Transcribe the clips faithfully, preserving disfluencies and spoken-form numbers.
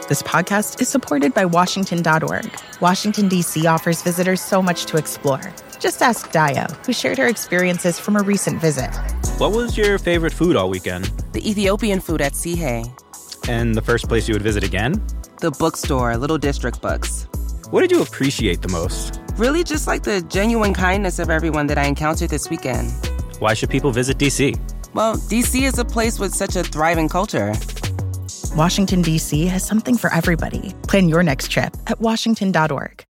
This podcast is supported by Washington dot org. Washington, D C offers visitors so much to explore. Just ask Dio, who shared her experiences from a recent visit. What was your favorite food all weekend? The Ethiopian food at Sihe. And the first place you would visit again? The bookstore, Little District Books. What did you appreciate the most? Really just like the genuine kindness of everyone that I encountered this weekend. Why should people visit D C? Well, D C is a place with such a thriving culture. Washington, D C has something for everybody. Plan your next trip at Washington dot org.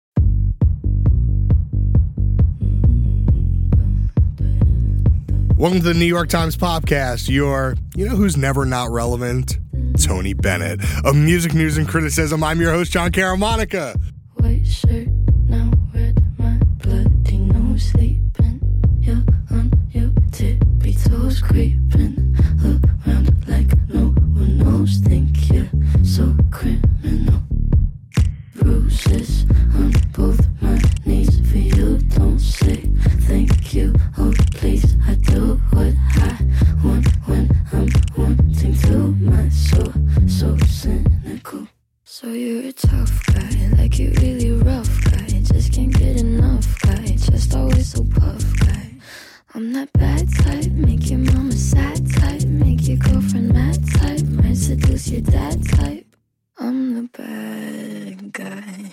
Welcome to the New York Times Podcast. Your, you know who's never not relevant? Tony Bennett. Of music news and criticism, I'm your host, John Caramonica. White shirt, now red, my bloody nose sleeping. You're on your tippy toes creeping around like no one knows. Think you're so criminal. Bruises on both my knees for you. Don't say thank you, oh please. I do what I want when I'm wanting to. My soul so cynical. So you're a tough guy, like you really rough guy. Just can't get enough guy, just always so puff guy. I'm that bad type, make your mama sad type, make your girlfriend mad type, might seduce your dad type. I'm the bad guy.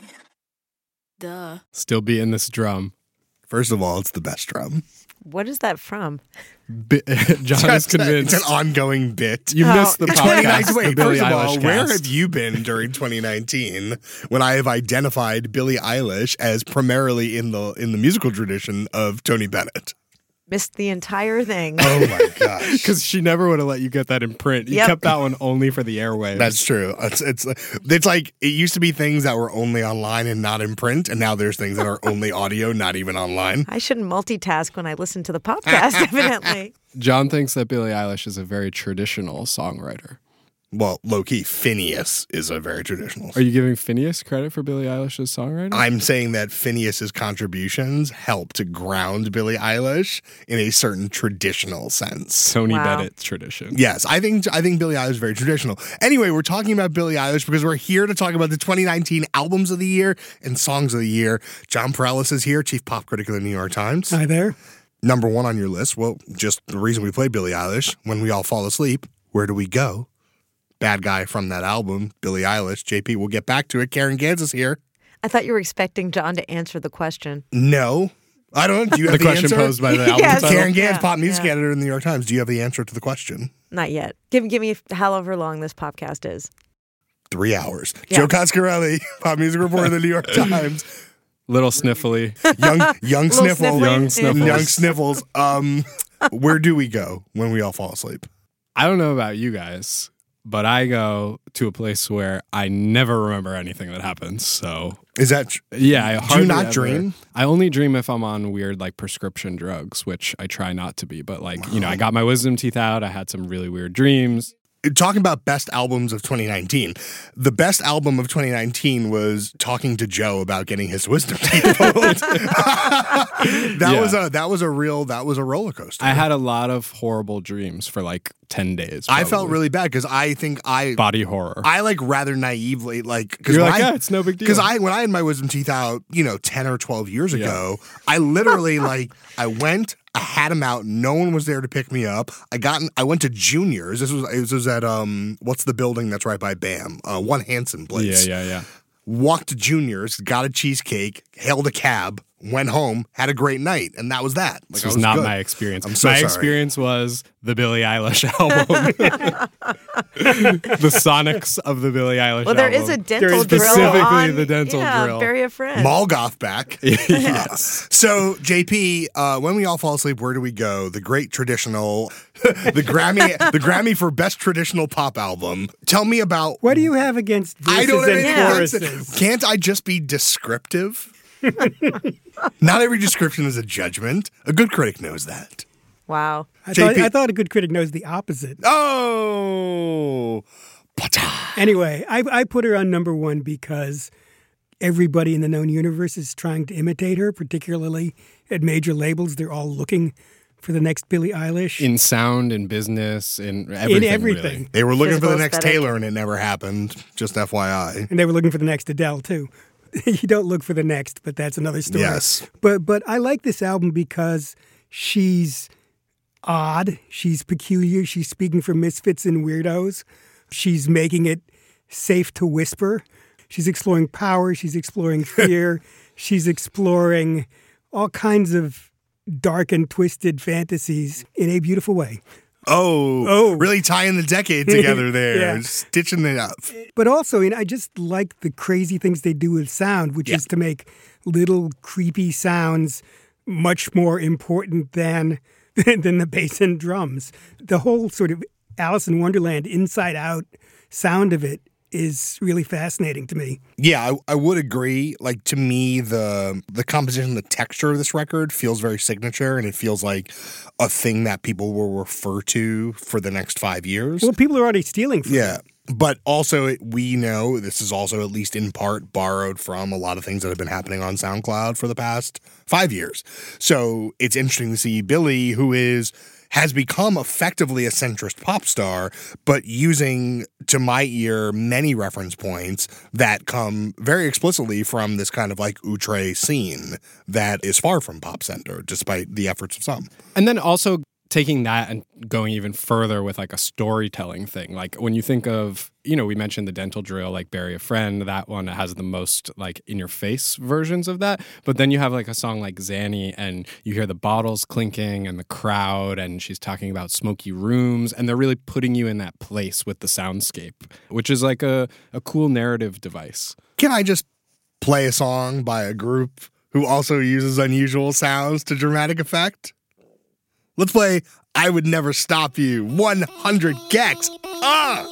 Duh. Still beating this drum. First of all, it's the best drum. What is that from? Bi- John is convinced. It's an ongoing bit. You Oh. missed the podcast. Wait, the Billie first of all, Eilish where cast. have you been during twenty nineteen when I have identified Billie Eilish as primarily in the in the musical tradition of Tony Bennett? Missed the entire thing. Oh my gosh. Because she never would have let you get that in print. You Yep. kept that one only for the airwaves. That's true. It's, it's it's like it used to be things that were only online and not in print, and now there's things that are only audio, not even online. I shouldn't multitask when I listen to the podcast, evidently. John thinks that Billie Eilish is a very traditional songwriter. Well, low-key, Phineas is a very traditional. Are you giving Phineas credit for Billie Eilish's songwriting? I'm saying that Phineas's contributions help to ground Billie Eilish in a certain traditional sense. Tony Wow. Bennett's tradition. Yes, I think I think Billie Eilish is very traditional. Anyway, we're talking about Billie Eilish because we're here to talk about the twenty nineteen albums of the year and songs of the year. John Perales is here, chief pop critic of the New York Times. Hi there. Number one on your list. Well, just the reason we play Billie Eilish. When we all fall asleep, where do we go? Bad guy from that album, Billie Eilish. J P, we'll get back to it. Karen Gans is here. I thought you were expecting John to answer the question. No. I don't know. Do you have The the, question answer? posed by the album Yes. title? Karen Gans, Yeah, pop music yeah. editor in the New York Times. Do you have the answer to the question? Not yet. Give, give me however long this podcast is. Three hours. Yeah. Joe Coscarelli, pop music reporter of the New York Times. Little sniffly. Young, young Little sniffle. sniffly. Young sniffles. Young sniffles. Um, where do we go when we all fall asleep? I don't know about you guys, but I go to a place where I never remember anything that happens. So Is that tr- yeah, I do you hardly not ever- dream? I only dream if I'm on weird like prescription drugs, which I try not to be. But like you know, I got my wisdom teeth out. I had some really weird dreams. Talking about best albums of twenty nineteen, the best album of twenty nineteen was Talking to Joe about getting his wisdom teeth pulled. that Yeah. was a that was a real that was a roller coaster. I had a lot of horrible dreams for like ten days. I felt probably. really bad because I think I body horror. I like rather naively like because You're when like, I, yeah, it's no big deal. Because I when I had my wisdom teeth out, you know, ten or twelve years Yeah. ago, I literally like I went, I had them out, no one was there to pick me up. I got in, I went to Juniors. This was this was at um what's the building that's right by BAM? Uh, One Hanson place. yeah, yeah, yeah. Walked to Juniors, got a cheesecake, hailed a cab, went home, had a great night, and that was that. Like, This I was was not good. my experience. I'm so my sorry. experience was the Billie Eilish album. The sonics of the Billie Eilish Well, there album. is a dental is drill specifically on, the dental yeah, drill. Bury a friend. Molgoth back. Yes. So, J P, uh, when we all fall asleep, where do we go? The great traditional, the Grammy, the Grammy for best traditional pop album. Tell me about. What do you have against verses I don't have and any Yeah. choruses? Can't I just be descriptive? Not every description is a judgment. A good critic knows that. Wow. I J thought, P I thought a good critic knows the opposite. Oh, Anyway, I, I put her on number one because everybody in the known universe is trying to imitate her, particularly at major labels. They're all looking for the next Billie Eilish. In sound, in business, in everything. In everything. Really. They were looking Physical for the next aesthetic. Taylor, and it never happened. Just F Y I. And they were looking for the next Adele, too. You don't look for the next, but that's another story. Yes. But but I like this album because she's odd. She's peculiar. She's speaking for misfits and weirdos. She's making it safe to whisper. She's exploring power. She's exploring fear. She's exploring all kinds of dark and twisted fantasies in a beautiful way. Oh, Oh. really tying the decade together there, Yeah. stitching it up. But also, you know, I just like the crazy things they do with sound, which Yeah. is to make little creepy sounds much more important than than the bass and drums. The whole sort of Alice in Wonderland inside out sound of it is really fascinating to me. Yeah, I, I would agree. Like, to me, the the composition, the texture of this record feels very signature, and it feels like a thing that people will refer to for the next five years. Well, people are already stealing from Yeah. But also, it- we know this is also at least in part borrowed from a lot of things that have been happening on SoundCloud for the past five years. So it's interesting to see Billie, who is has become effectively a centrist pop star, but using, to my ear, many reference points that come very explicitly from this kind of like outre scene that is far from pop-centered, despite the efforts of some. And then also taking that and going even further with like a storytelling thing. Like when you think of, you know, we mentioned the Dental Drill, like Bury a Friend, that one has the most like in your face versions of that. But then you have like a song like Zanny and you hear the bottles clinking and the crowd and she's talking about smoky rooms and they're really putting you in that place with the soundscape, which is like a, a cool narrative device. Can I just play a song by a group who also uses unusual sounds to dramatic effect? Let's play I Would Never Stop You, one hundred Gex. Ah!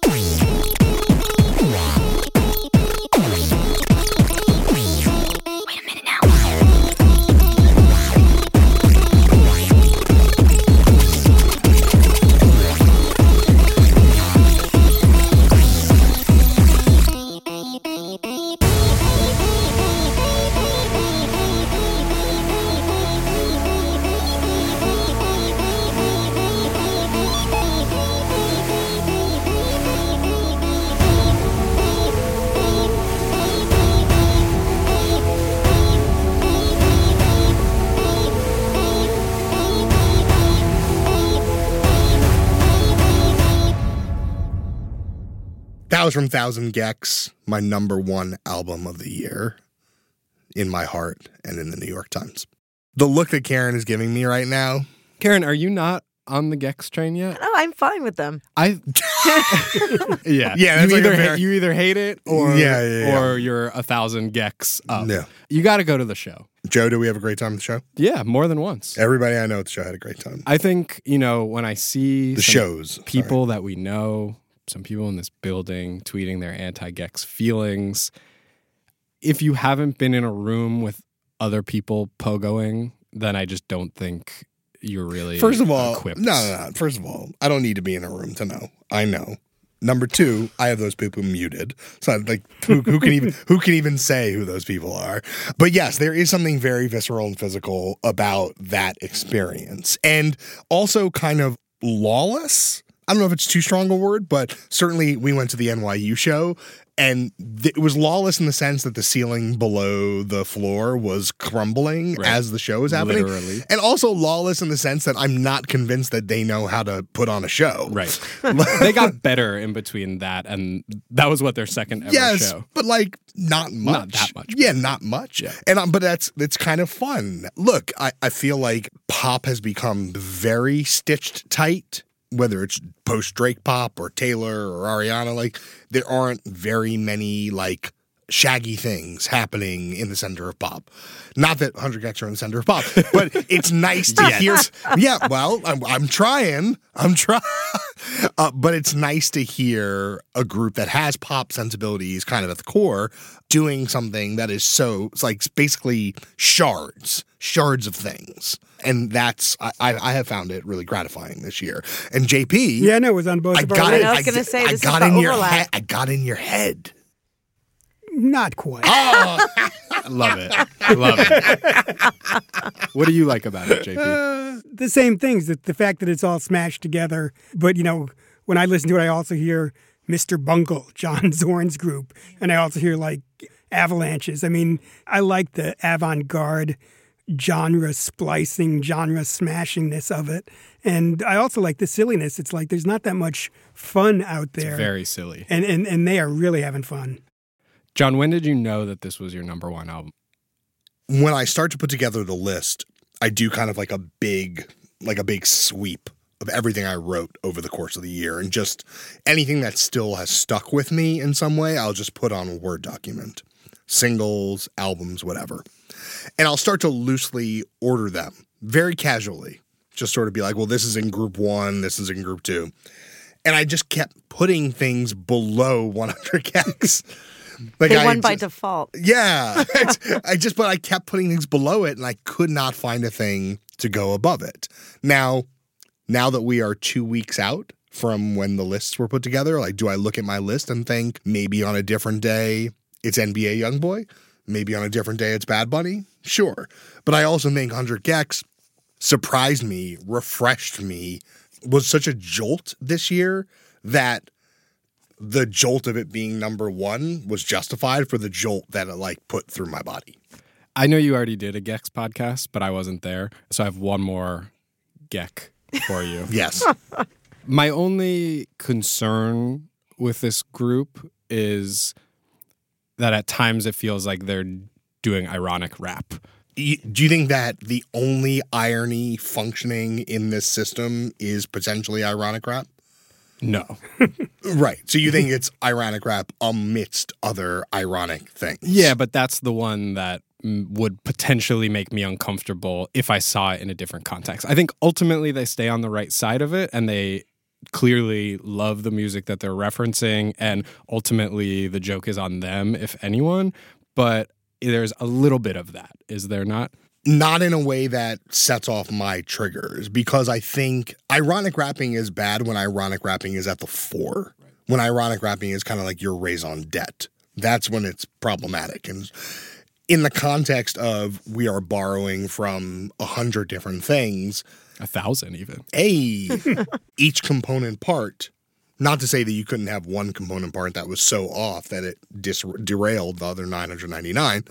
That was from Thousand Gex, my number one album of the year in my heart and in the New York Times. The look that Karen is giving me right now. Karen, are you not on the Gex train yet? No, I'm fine with them. I yeah Yeah, that's You like a either very- ha- you either hate it or Yeah, yeah, yeah. or you're a thousand Gex up. Yeah. You got to go to the show. Joe, do we have a great time at the show? Yeah, more than once. Everybody I know at the show had a great time. I think, you know, when I see The some shows. sorry. people that we know, some people in this building tweeting their anti-Gex feelings, if you haven't been in a room with other people pogoing, then I just don't think you're really First of all, equipped. no, no, no. First of all, I don't need to be in a room to know. I know. Number two, I have those people muted, so I'm like, who, who can even who can even say who those people are? But yes, there is something very visceral and physical about that experience, and also kind of lawless. I don't know if it's too strong a word, but certainly we went to the N Y U show, and th- it was lawless in the sense that the ceiling below the floor was crumbling Right. as the show was happening. Literally. And also lawless in the sense that I'm not convinced that they know how to put on a show. Right. They got better in between that, and that was what their second ever Yes, show. but like not much. Not that much. Yeah, not much. Yeah. And um, but that's it's kind of fun. Look, I, I feel like pop has become very stitched tight. Whether it's post Drake pop or Taylor or Ariana, like there aren't very many like shaggy things happening in the center of pop. Not that one hundred Gex are in the center of pop, but it's nice to hear. Yeah, well, I'm, I'm trying. I'm trying. Uh, but it's nice to hear a group that has pop sensibilities kind of at the core doing something that is so, it's like basically shards, shards of things. And that's, I, I I have found it really gratifying this year. And J P. Yeah, no, it was on both I of our got lists. it. I was gonna say, I this is got the in your overlap. head. I got in your head. Not quite. Oh, Love it. Love it. What do you like about it, J P? The same things, the, the fact that it's all smashed together. But, you know, when I listen to it, I also hear Mister Bungle, John Zorn's group. And I also hear, like, avalanches. I mean, I like the avant-garde genre splicing, genre smashingness of it. And I also like the silliness. It's like there's not that much fun out there. It's very silly. And, and, and they are really having fun. John, when did you know that this was your number one album? When I start to put together the list, I do kind of like a big, like a big sweep of everything I wrote over the course of the year. And just anything that still has stuck with me in some way, I'll just put on a Word document. Singles, albums, whatever. And I'll start to loosely order them very casually. Just sort of be like, well, this is in group one, this is in group two. And I just kept putting things below one hundred Gex. Like they I won by just, default. Yeah. I just, but I kept putting things below it and I could not find a thing to go above it. Now, now that we are two weeks out from when the lists were put together, like, do I look at my list and think maybe on a different day it's N B A Youngboy? Maybe on a different day it's Bad Bunny? Sure. But I also think one hundred Gex surprised me, refreshed me, was such a jolt this year that the jolt of it being number one was justified for the jolt that it like put through my body. I know you already did a Gex podcast, but I wasn't there. So I have one more Gex for you. Yes. My only concern with this group is that at times it feels like they're doing ironic rap. Do you think that the only irony functioning in this system is potentially ironic rap? No. Right. So you think it's ironic rap amidst other ironic things? Yeah, but that's the one that mm, would potentially make me uncomfortable if I saw it in a different context. I think ultimately they stay on the right side of it and they clearly love the music that they're referencing, and ultimately the joke is on them, if anyone. But there's a little bit of that, is there not? Not in a way that sets off my triggers, because I think ironic rapping is bad when ironic rapping is at the fore. Right. When ironic rapping is kind of like your raison d'etre. That's when it's problematic. And in the context of we are borrowing from a hundred different things. A thousand even. A, each component part. Not to say that you couldn't have one component part that was so off that it dis- derailed the other nine hundred ninety-nine.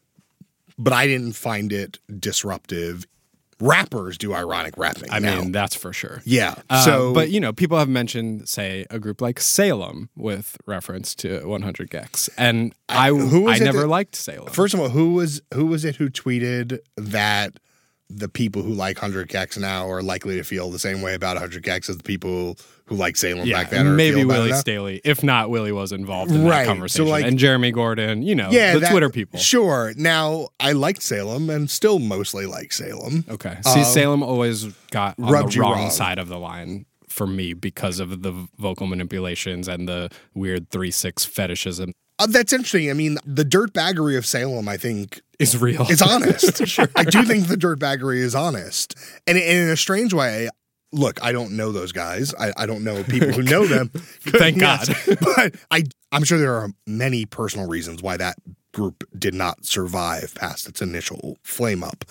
But I didn't find it disruptive. Rappers do ironic rapping. I now. mean, that's for sure. Yeah. Uh, so, but, you know, people have mentioned, say, a group like Salem with reference to one hundred Gex. And I, I, who was I never that, liked Salem. First of all, who was who was it who tweeted that the people who like one hundred Gex now are likely to feel the same way about one hundred Gex as the people who like Salem yeah, back then? Or maybe feel Willie about Staley. If not, Willie was involved in right. that conversation. So like, and Jeremy Gordon, you know, yeah, the that, Twitter people. Sure. Now, I liked Salem and still mostly like Salem. Okay. See, um, Salem always got on the wrong, wrong side of the line for me because of the vocal manipulations and the weird three six fetishism. Uh, that's interesting. I mean, the dirtbaggery of Salem, I think, is real. It's honest. Sure. I do think the dirtbaggery is honest. And in a strange way, look, I don't know those guys. I, I don't know people who know them. Thank yes. God. But I, I'm sure there are many personal reasons why that group did not survive past its initial flame up.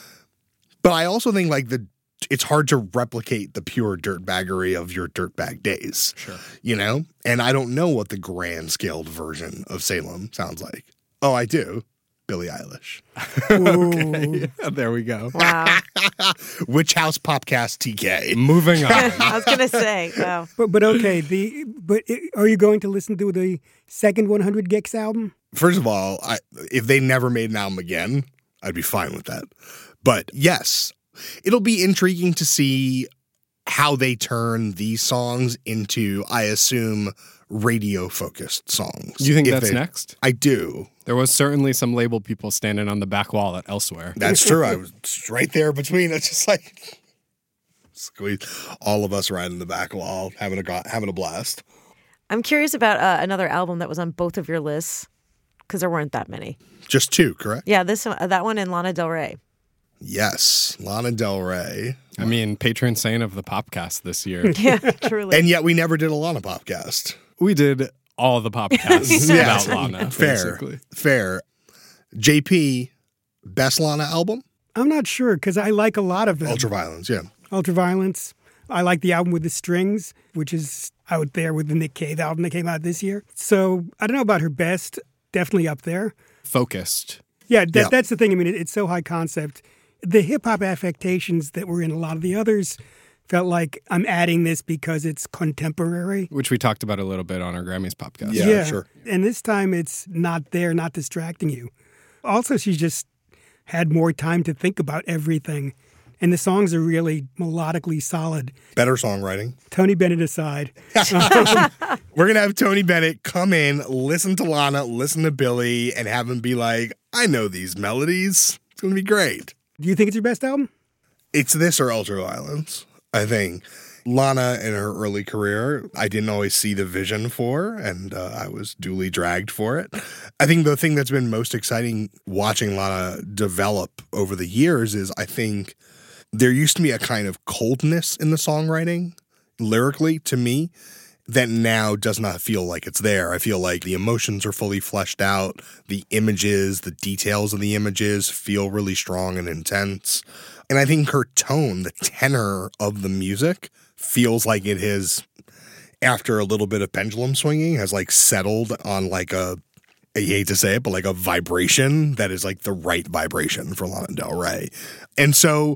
But I also think like the it's hard to replicate the pure dirtbaggery of your dirtbag days. Sure. You know? And I don't know what the grand scaled version of Salem sounds like. Oh, I do. Billie Eilish. Okay. Yeah, there we go. Wow. Witch House Popcast T K. Moving on. I was going to say, wow. But but okay, the but are you going to listen to the second one hundred Gex album? First of all, I, if they never made an album again, I'd be fine with that. But yes, it'll be intriguing to see how they turn these songs into, I assume, radio-focused songs. You think if that's they, next? I do. There was certainly some label people standing on the back wall at Elsewhere. That's true. I was right there between. It's just like squeeze all of us right in the back wall, having a having a blast. I'm curious about uh, another album that was on both of your lists, because there weren't that many. Just two, correct? Yeah, this one, uh, that one and Lana Del Rey. Yes, Lana Del Rey. I mean, patron saint of the Popcast this year. Yeah, truly. And yet we never did a Lana Popcast. We did all the Popcasts Yes. about Lana. Fair, basically. fair. J P, best Lana album? I'm not sure because I like a lot of them. Ultraviolence, yeah. Ultraviolence. I like the album with the strings, which is out there with the Nick Cave album that came out this year. So I don't know about her best. Definitely up there. Focused. Yeah, that, Yeah. that's the thing. I mean, it, it's so high concept. The hip-hop affectations that were in a lot of the others felt like I'm adding this because it's contemporary. Which we talked about a little bit on our Grammys podcast. Yeah, sure. And this time it's not there, not distracting you. Also, she just had more time to think about everything. And the songs are really melodically solid. Better songwriting. Tony Bennett aside. We're going to have Tony Bennett come in, listen to Lana, listen to Billy, and have him be like, I know these melodies. It's going to be great. Do you think it's your best album? It's this or Ultraviolence, I think. Lana in her early career, I didn't always see the vision for, and uh, I was duly dragged for it. I think the thing that's been most exciting watching Lana develop over the years is I think there used to be a kind of coldness in the songwriting, lyrically, to me, that now does not feel like it's there. I feel like the emotions are fully fleshed out. The images, the details of the images feel really strong and intense. And I think her tone, the tenor of the music, feels like it has, after a little bit of pendulum swinging, has like settled on like a, I hate to say it, but like a vibration that is like the right vibration for Lana Del Rey. And so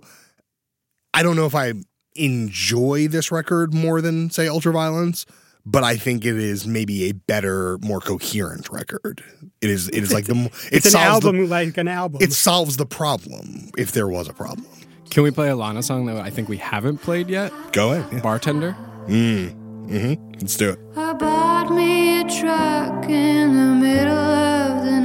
I don't know if I enjoy this record more than, say, Ultraviolence, but I think it is maybe a better, more coherent record. It is. It is like the. It It's an solves album the, like an album. It solves the problem if there was a problem. Can we play a Lana song that I think we haven't played yet? Go ahead. Yeah. Bartender? Mm. Mm-hmm. Let's do it. I bought me a truck in the middle of the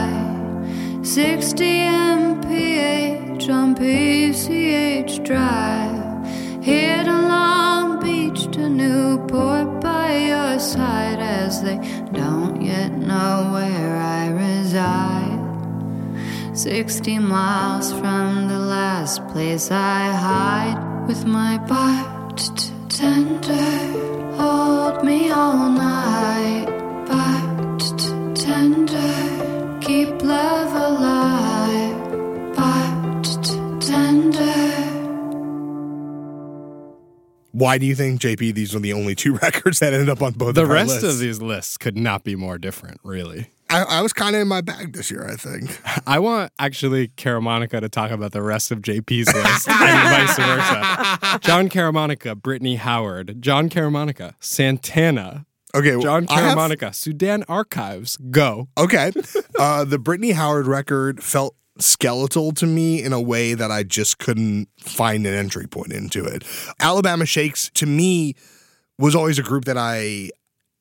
night, sixty M P H on P C H Drive, hit along Beach to Newport by your side, as they don't yet know where I reside. Sixty miles from the last place I hide, with my bartender, hold me all night. Bartender, keep love alive. Bartender. Why do you think, J P, these are the only two records that ended up on both The of our rest lists? of these lists could not be more different, really. I, I was kind of in my bag this year, I think. I want actually Caramonica to talk about the rest of J P's list and vice versa. John Caramonica, Brittany Howard, John Caramonica, Santana, Okay, well, John I have- Caramonica, Sudan Archives. Go. Okay. Uh, the Brittany Howard record felt skeletal to me in a way that I just couldn't find an entry point into it. Alabama Shakes, to me, was always a group that I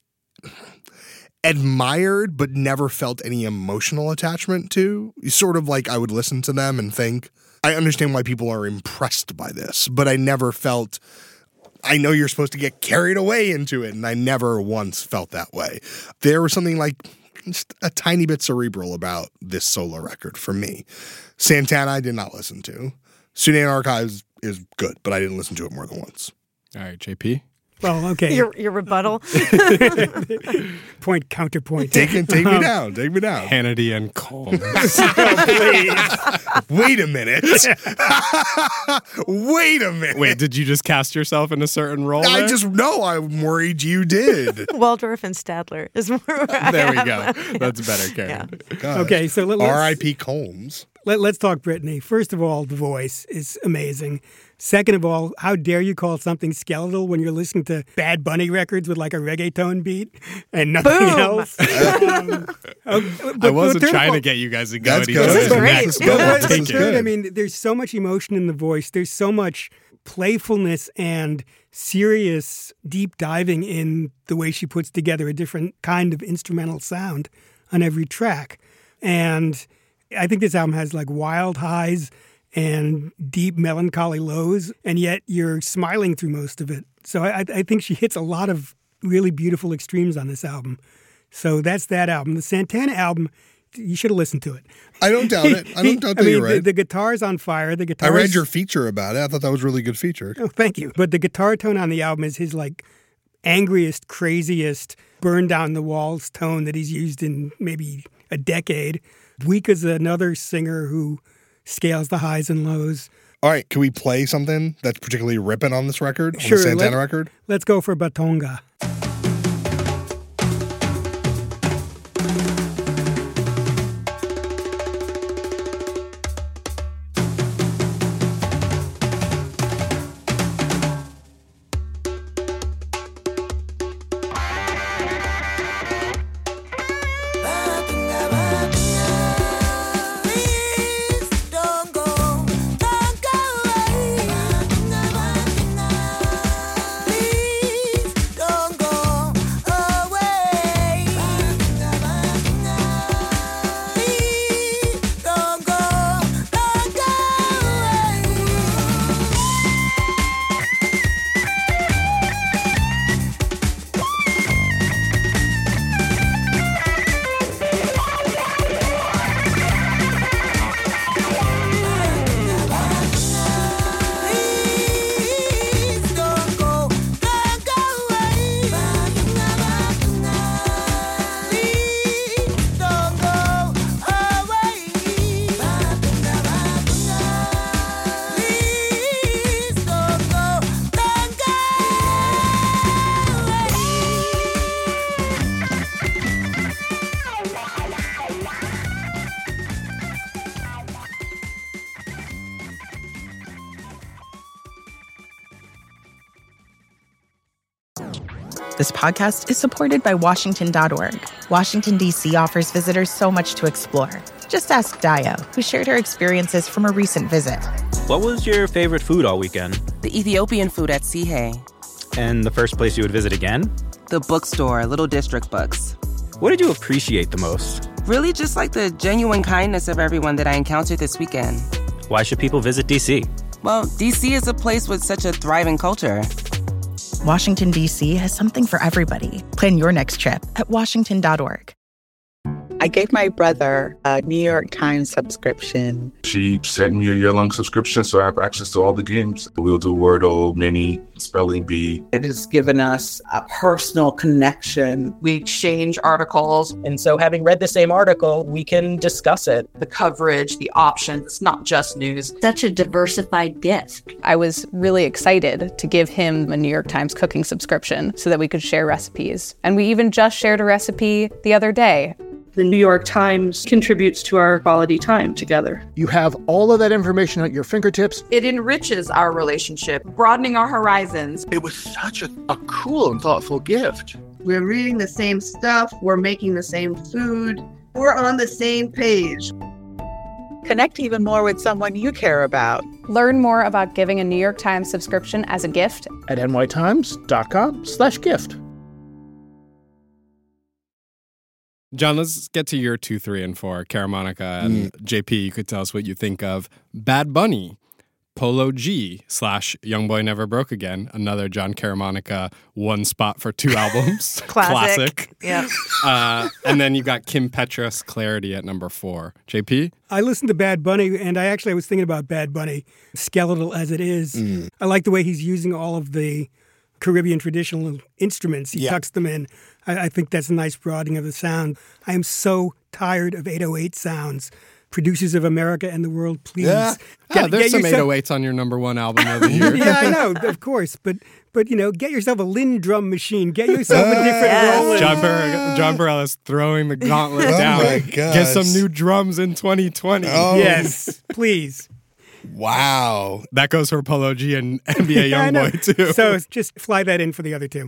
admired but never felt any emotional attachment to. Sort of like I would listen to them and think, I understand why people are impressed by this, but I never felt, I know you're supposed to get carried away into it, and I never once felt that way. There was something like just a tiny bit cerebral about this solo record for me. Santana I did not listen to. Sudan Archives is good, but I didn't listen to it more than once. All right, J P. Well, okay. Your your rebuttal. Point, counterpoint. Take it, take me down, take me down. Hannity and Combs. Wait a minute. Wait a minute. Wait, did you just cast yourself in a certain role? I there? just know I'm worried you did. Waldorf and Stadler is more. There we go. That's better, Karen. Gosh. Okay, so let, let's, R I P Combs. let, let's talk Brittany. First of all, the voice is amazing. Second of all, how dare you call something skeletal when you're listening to Bad Bunny records with like a reggaeton beat and nothing Boom. else? Um, uh, but- I wasn't but third of trying all- to get you guys to go That's at each good. other's This is great. necks, Yeah. but But I'll but take third, it. I mean, there's so much emotion in the voice. There's so much playfulness and serious deep diving in the way she puts together a different kind of instrumental sound on every track. And I think this album has like wild highs and deep melancholy lows, and yet you're smiling through most of it. So I, I think she hits a lot of really beautiful extremes on this album. So that's that album. The Santana album, you should have listened to it. I don't doubt it. I don't doubt that I mean, you're right. the, the guitar's on fire. The I guitar. read your feature about it. I thought that was a really good feature. Oh, thank you. But the guitar tone on the album is his like angriest, craziest, burn down the walls tone that he's used in maybe a decade. Wika's another singer who scales the highs and lows. All right, can we play something that's particularly ripping on this record, Sure, on the Santana let- record? Let's go for Batonga. This podcast is supported by Washington dot org. Washington, D C offers visitors so much to explore. Just ask Dio, who shared her experiences from a recent visit. What was your favorite food all weekend? The Ethiopian food at Sihe. And the first place you would visit again? The bookstore, Little District Books. What did you appreciate the most? Really just like the genuine kindness of everyone that I encountered this weekend. Why should people visit D C? Well, D C is a place with such a thriving culture. Washington, D C has something for everybody. Plan your next trip at Washington dot org. I gave my brother a New York Times subscription. She sent me a year-long subscription, so I have access to all the games. We'll do Wordle, Mini, Spelling Bee. It has given us a personal connection. We exchange articles, and so having read the same article, we can discuss it. The coverage, the options, not just news. Such a diversified gift. I was really excited to give him a New York Times cooking subscription so that we could share recipes. And we even just shared a recipe the other day. The New York Times contributes to our quality time together. You have all of that information at your fingertips. It enriches our relationship, broadening our horizons. It was such a, a cool and thoughtful gift. We're reading the same stuff. We're making the same food. We're on the same page. Connect even more with someone you care about. Learn more about giving a New York Times subscription as a gift at nytimes.com slash gift. John, let's get to your two, three, and four. Caramonica and mm. J P, you could tell us what you think of Bad Bunny, Polo G slash Young Boy Never Broke Again, another John Caramonica one spot for two albums. Classic. Classic. Yeah. Uh, and then you got Kim Petras, Clarity at number four. J P? I listened to Bad Bunny, and I actually was thinking about Bad Bunny, skeletal as it is. Mm. I like the way he's using all of the Caribbean traditional instruments. He yeah. tucks them in. I, I think that's a nice broadening of the sound. I am so tired of eight oh eight sounds. Producers of America and the world, please. Yeah, get, yeah there's get some yourself... eight oh eights on your number one album of the year. Yeah, I know, of course. But, but you know, get yourself a Linn drum machine. Get yourself a different yes. Roland. John, Bar- John Bareilles throwing the gauntlet oh down. My gosh. Get some new drums in twenty twenty. Oh. Yes, please. Wow. That goes for Polo G and N B A yeah, Youngboy, too. So just fly that in for the other two.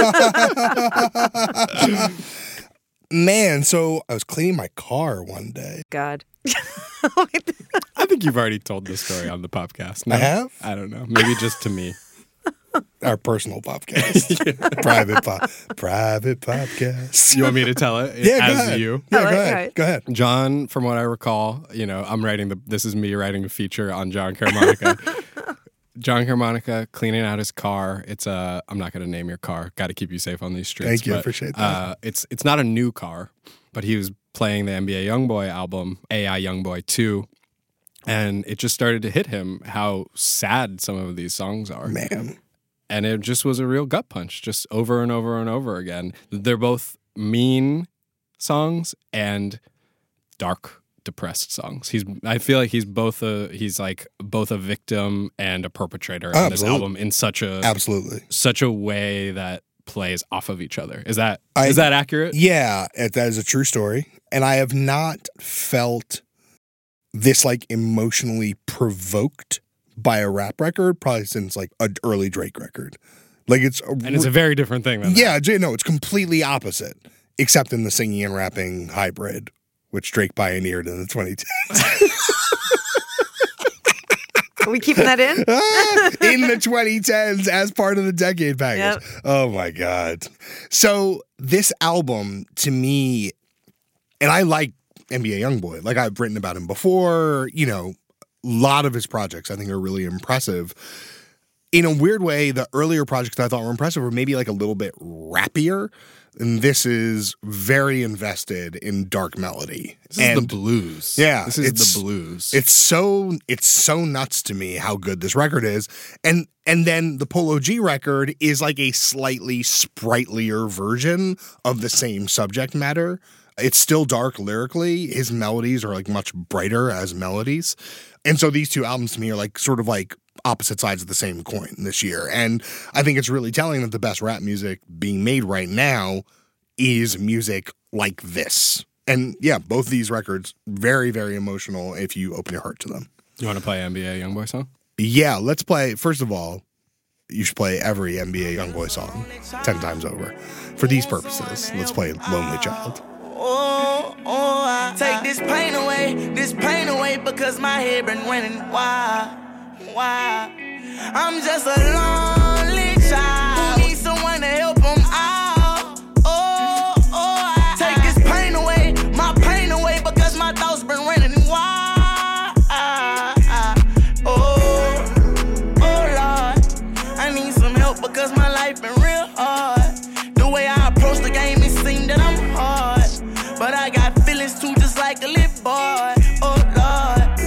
Man, so I was cleaning my car one day. God. I think you've already told this story on the podcast. No? I have? I don't know. Maybe just to me. Our personal podcast. yeah. Private po- private podcast. You want me to tell it yeah, as go ahead. you? Yeah, like, go ahead. right. Go ahead. John, from what I recall, you know, I'm writing the, this is me writing a feature on John Caramonica. John Caramonica cleaning out his car. It's a, I'm not going to name your car. Got to keep you safe on these streets. Thank you. But, appreciate that. Uh, it's, it's not a new car, but he was playing the N B A Youngboy album, A I Youngboy two. And it just started to hit him how sad some of these songs are. Man. And it just was a real gut punch, just over and over and over again. They're both mean songs and dark, depressed songs. He's I feel like he's both a he's like both a victim and a perpetrator Oh, in this absolutely. album in such a Absolutely. such a way that plays off of each other. Is that I- is that accurate? Yeah, it- that is a true story. And I have not felt this like emotionally provoked by a rap record probably since like an early Drake record. Like it's a, And it's a very different thing than that. yeah, J- no, it's completely opposite, except in the singing and rapping hybrid, which Drake pioneered in the twenty tens. Are we keeping that in? in the twenty tens as part of the decade package. Yep. Oh my God. So this album to me, and I like N B A Youngboy. Like I've written about him before, you know, a lot of his projects I think are really impressive. In a weird way, the earlier projects that I thought were impressive were maybe like a little bit rappier. And this is very invested in dark melody. This is and the blues. Yeah. This is it's- the blues. It's so it's so nuts to me how good this record is. And and then the Polo G record is like a slightly sprightlier version of the same subject matter. It's still dark lyrically. His melodies are like much brighter as melodies. And so these two albums to me are like sort of like opposite sides of the same coin this year. And I think it's really telling that the best rap music being made right now is music like this. And yeah, both these records, very, very emotional if you open your heart to them. You want to play N B A Youngboy song? Yeah, let's play. First of all, you should play every N B A Youngboy song ten times over. For these purposes, let's play Lonely Child. Oh, oh, I take this pain away, this pain away, because my head been running wild, wild. I'm just a lonely child who needs someone to help him out. Oh, oh, I take this pain away, my pain away, because my thoughts been running wild. Oh, oh Lord, I need some help because my life been real hard. The way I approach the game, it seemed that I'm hard. But I got feelings too, just like a little boy. Oh, Lord.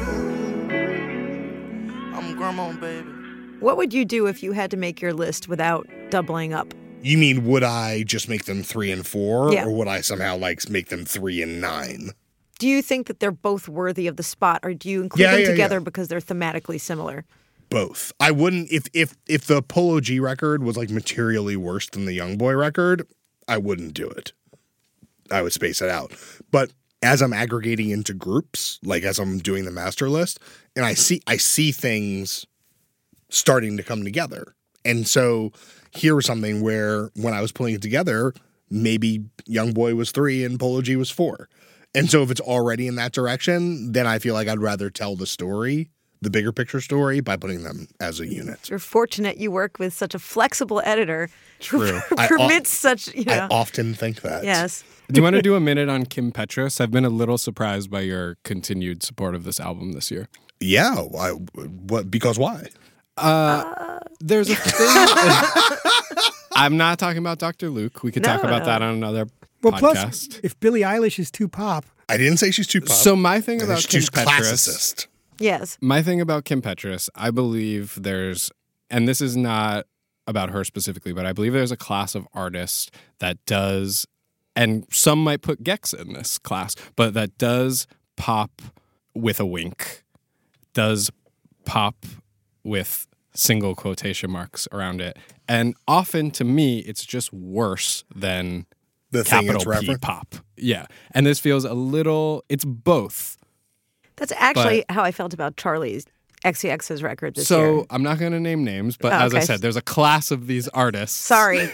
I'm grandma, baby. What would you do if you had to make your list without doubling up? You mean, would I just make them three and four? Yeah. Or would I somehow like make them three and nine? Do you think that they're both worthy of the spot, or do you include Yeah, them yeah, together yeah. because they're thematically similar? Both. I wouldn't, if if if the Polo G record was like materially worse than the Youngboy record, I wouldn't do it. I would space it out. But as I'm aggregating into groups, like as I'm doing the master list, and I see I see things starting to come together. And so here was something where when I was putting it together, maybe Youngboy was three and Polo G was four. And so if it's already in that direction, then I feel like I'd rather tell the story, the bigger picture story, by putting them as a unit. You're fortunate you work with such a flexible editor True. who I permits o- such, you know. I often think that. Yes. Do you want to do a minute on Kim Petras? I've been a little surprised by your continued support of this album this year. Yeah. Why, what, because why? Uh, there's a thing. I'm not talking about Doctor Luke. We could No, talk about no. that on another Well, podcast. plus, if Billie Eilish is too pop, I didn't say she's too pop. So my thing I about think Kim she's Petras, classicist. Yes. My thing about Kim Petras, I believe there's, and this is not about her specifically, but I believe there's a class of artists that does, and some might put Gex in this class, but that does pop with a wink, does pop with single quotation marks around it. And often to me, it's just worse than The thing capital it's P referenced? pop. Yeah. And this feels a little, it's both. That's actually how I felt about Charlie's X C X's record this so year. I'm not going to name names, but Oh, as I okay. said, there's a class of these artists. Sorry.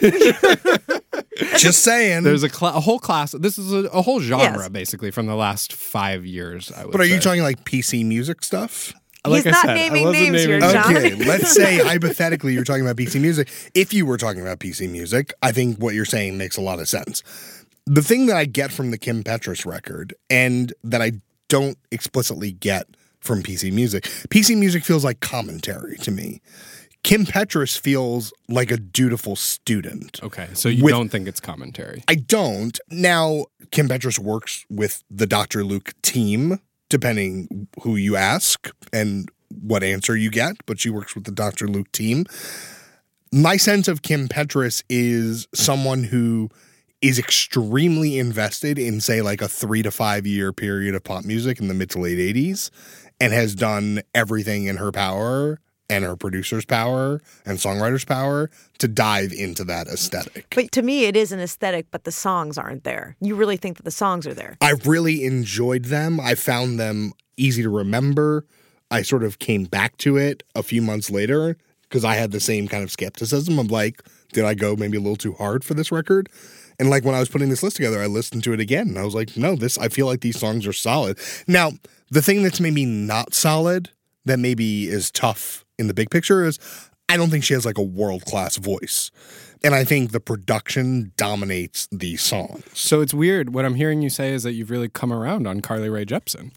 Just saying. There's a, cl- a whole class. This is a, a whole genre, Yes. basically, from the last five years, I would But are you say. talking like P C music stuff? Like He's I not said, I naming wasn't names here, naming John. Okay, let's say hypothetically you're talking about P C music. If you were talking about P C music, I think what you're saying makes a lot of sense. The thing that I get from the Kim Petras record, and that I don't explicitly get from P C music, P C music feels like commentary to me. Kim Petras feels like a dutiful student. Okay, so you With- don't think it's commentary. I don't. Now, Kim Petras works with the Doctor Luke team, depending who you ask and what answer you get, but she works with the Doctor Luke team. My sense of Kim Petras is someone who is extremely invested in, say, like a three to five year period of pop music in the mid to late eighties and has done everything in her power and her producer's power and songwriter's power to dive into that aesthetic. But to me, it is an aesthetic, but the songs aren't there. You really think that the songs are there? I really enjoyed them. I found them easy to remember. I sort of came back to it a few months later because I had the same kind of skepticism of like, did I go maybe a little too hard for this record? And like when I was putting this list together, I listened to it again and I was like, no, this, I feel like these songs are solid. Now, the thing that's maybe not solid, that maybe is tough in the big picture, is I don't think she has like a world-class voice. And I think the production dominates the songs. So it's weird. What I'm hearing you say is that you've really come around on Carly Rae Jepsen.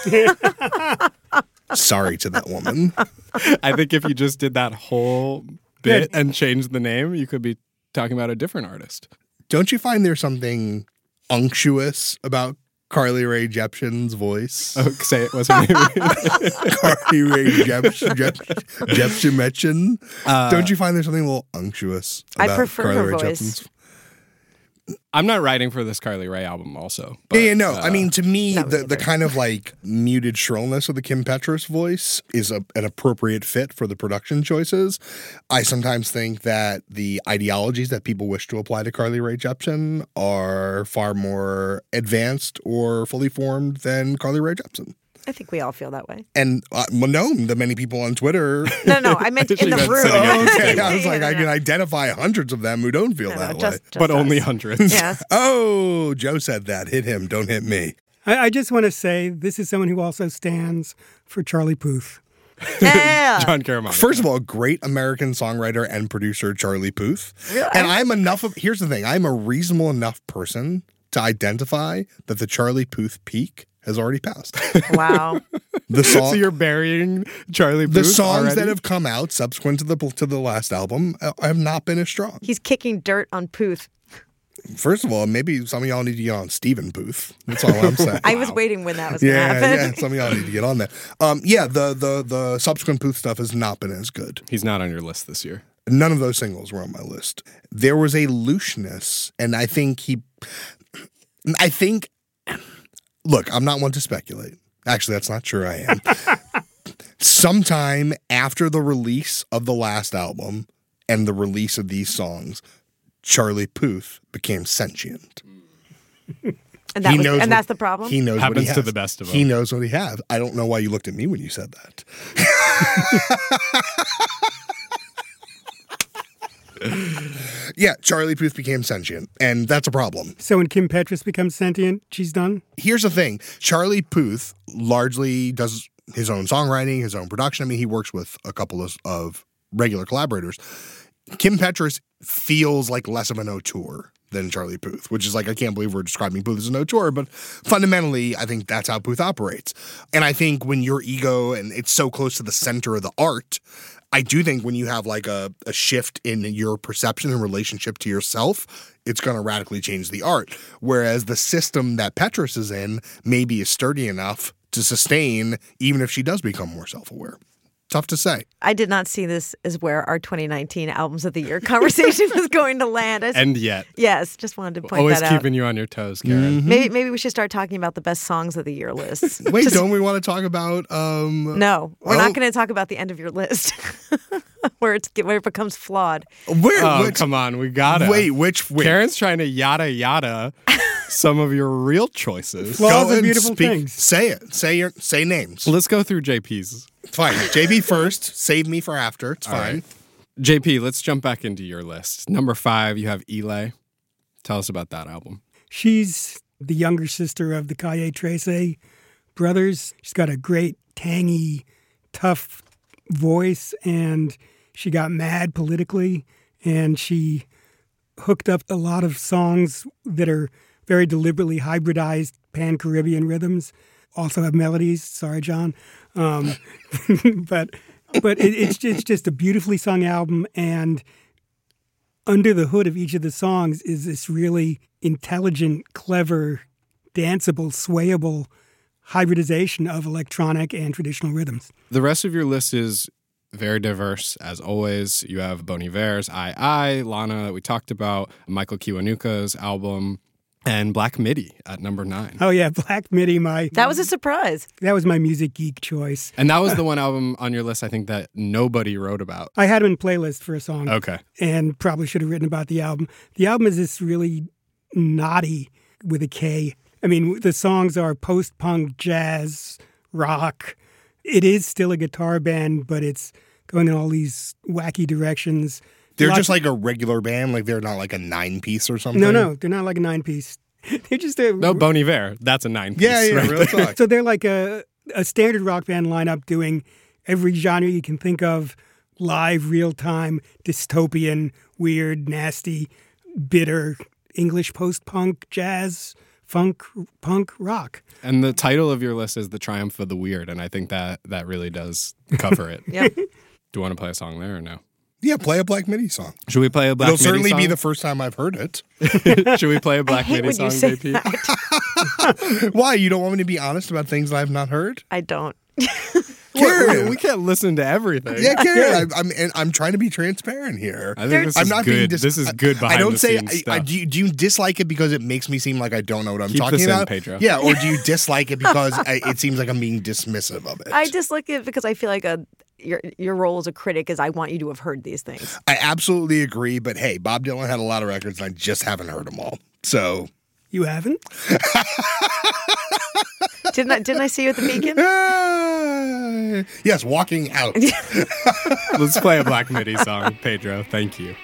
Sorry to that woman. I think if you just did that whole bit and changed the name, you could be talking about a different artist. Don't you find there's something unctuous about Carly Rae Jepsen's voice? Oh, say it. What's her name? Carly Rae Jepsen. Jepsen. Uh, Don't you find there's something a little unctuous about I prefer Carly her Rae voice. Jepsen's? I'm not writing for this Carly Rae album also. Yeah, yeah, no. uh, I mean, to me, not the, either. the kind of like muted shrillness of the Kim Petras voice is a, an appropriate fit for the production choices. I sometimes think that the ideologies that people wish to apply to Carly Rae Jepsen are far more advanced or fully formed than Carly Rae Jepsen. I think we all feel that way. And uh, well, no, the many people on Twitter. No, no, I meant in She the meant room. sitting at Oh, the okay, table. I was like, No, no, I can no. identify hundreds of them who don't feel No, no, that just, way. just But us. only hundreds. Yes. Oh, Joe said that. Hit him. Don't hit me. I, I just want to say this is someone who also stands for Charlie Puth. Yeah. John Caramano. First of all, great American songwriter and producer Charlie Puth. Really? And I'm enough of, here's the thing, I'm a reasonable enough person to identify that the Charlie Puth peak has already passed. Wow. The song, So you're burying Charlie Puth the songs already? that have come out subsequent to the to the last album uh, have not been as strong. He's kicking dirt on Puth. First of all, maybe some of y'all need to get on Stephen Puth. That's all I'm saying. I was waiting when that was going to Yeah, happen. yeah. Some of y'all need to get on that. Um, yeah, the the the subsequent Puth stuff has not been as good. He's not on your list this year. None of those singles were on my list. There was a looseness, and I think he, I think, look, I'm not one to speculate. Actually, that's not true. I am. Sometime after the release of the last album and the release of these songs, Charlie Puth became sentient. And, that He was, knows and what- that's the problem? He knows what Happens he has. to the best of He them. knows what he has. I don't know why you looked at me when you said that. Yeah, Charlie Puth became sentient, and that's a problem. So when Kim Petras becomes sentient, she's done? Here's the thing. Charlie Puth largely does his own songwriting, his own production. I mean, he works with a couple of, of regular collaborators. Kim Petras feels like less of an auteur than Charlie Puth, which is like, I can't believe we're describing Puth as an auteur, but fundamentally, I think that's how Puth operates. And I think when your ego, and it's so close to the center of the art, I do think when you have like a, a shift in your perception and relationship to yourself, it's going to radically change the art. Whereas the system that Petras is in maybe is sturdy enough to sustain, even if she does become more self-aware. Tough to say. I did not see this as where our twenty nineteen Albums of the Year conversation was going to land. I just- And yet. Yes, just wanted to point Always that out. keeping you on your toes, Karen. Mm-hmm. Maybe maybe we should start talking about the best songs of the year lists. Wait, Just- don't we want to talk about... Um, No, we're oh, not going to talk about the end of your list, where it's where it becomes flawed. Where, Oh, which, come on. We gotta. Wait, which... Wait. Karen's trying to yada yada some of your real choices. Flaws Go are and beautiful speak- things. Say it. Say your say names. Let's go through J P's. Fine. J B first. Save me for after. It's All fine. right. J P, let's jump back into your list. Number five, you have Eli. Tell us about that album. She's the younger sister of the Calle Trece brothers. She's got a great, tangy, tough voice, and she got mad politically, and she hooked up a lot of songs that are very deliberately hybridized pan-Caribbean rhythms, also have melodies. Sorry, John. Um, but but it, it's, it's just a beautifully sung album, and under the hood of each of the songs is this really intelligent, clever, danceable, swayable hybridization of electronic and traditional rhythms. The rest of your list is very diverse as always. You have Bon Iver's I I, Lana that we talked about, Michael Kiwanuka's album, and Black Midi at number nine. Oh yeah, Black Midi. My that was a surprise. That was my music geek choice. And that was the one album on your list I think that nobody wrote about. I had it in playlist for a song. Okay. And probably should have written about the album. The album is this really naughty with a K. I mean, the songs are post-punk, jazz, rock. It is still a guitar band, but it's going in all these wacky directions. They're Lots just like a regular band, like they're not like a nine-piece or something? No, no, they're not like a nine-piece. They're just a... No, Bon Iver, that's a nine-piece. Yeah, yeah, right real talk. So they're like a, a standard rock band lineup doing every genre you can think of, live, real-time, dystopian, weird, nasty, bitter, English post-punk, jazz, funk, punk, rock. And the title of your list is The Triumph of the Weird, and I think that that really does cover it. Yep. Do you want to play a song there or no? Yeah, play a Black Midi song. Should we play a Black It'll Midi certainly song? be the first time I've heard it. Should we play a Black I hate Midi when song, you say J P? that. Why? You don't want me to be honest about things I have not heard? I don't. Karen, we, we can't listen to everything. Yeah, Karen, I'm, I'm, and I'm trying to be transparent here. I think this I'm is not good. being dis- this is good behind I don't the say. scenes I, stuff. I, do, you, do you dislike it because it makes me seem like I don't know what I'm Keep talking this in, about, Pedro. Yeah, or do you dislike it because I, it seems like I'm being dismissive of it? I dislike it because I feel like a your your role as a critic is I want you to have heard these things. I absolutely agree, but hey, Bob Dylan had a lot of records, and I just haven't heard them all. So you haven't? Didn't I, didn't I see you at the Beacon? Uh, yes, walking out. Let's play a Black Midi song, Pedro. Thank you.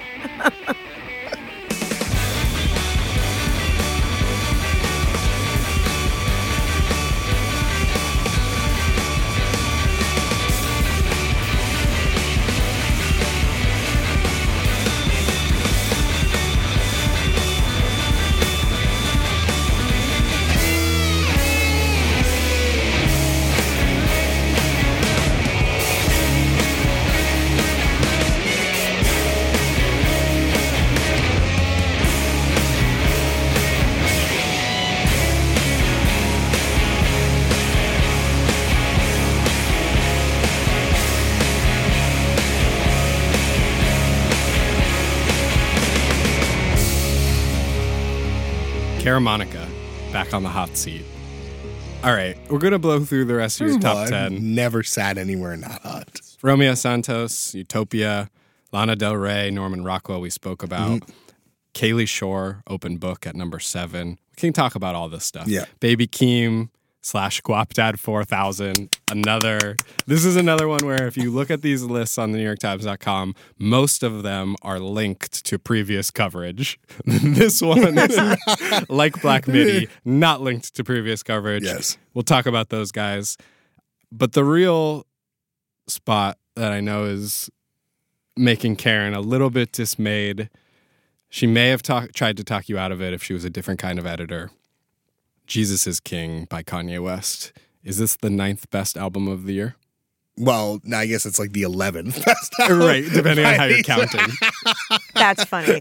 Monica, back on the hot seat. All right, we're going to blow through the rest of your top I've ten. Never sat anywhere not hot. Romeo Santos, Utopia, Lana Del Rey, Norman Rockwell we spoke about. Mm-hmm. Kaylee Shore, Open Book at number seven. We can talk about all this stuff. Yeah. Baby Keem slash Guapdad four thousand. Another, this is another one where if you look at these lists on the New York Times dot com, most of them are linked to previous coverage. This one, like Black Midi, not linked to previous coverage. Yes. We'll talk about those guys. But the real spot that I know is making Karen a little bit dismayed. She may have talk, tried to talk you out of it if she was a different kind of editor. Jesus is King by Kanye West. Is this the ninth best album of the year? Well, I guess it's like the eleventh best album. Right, depending on how you're counting. That's funny.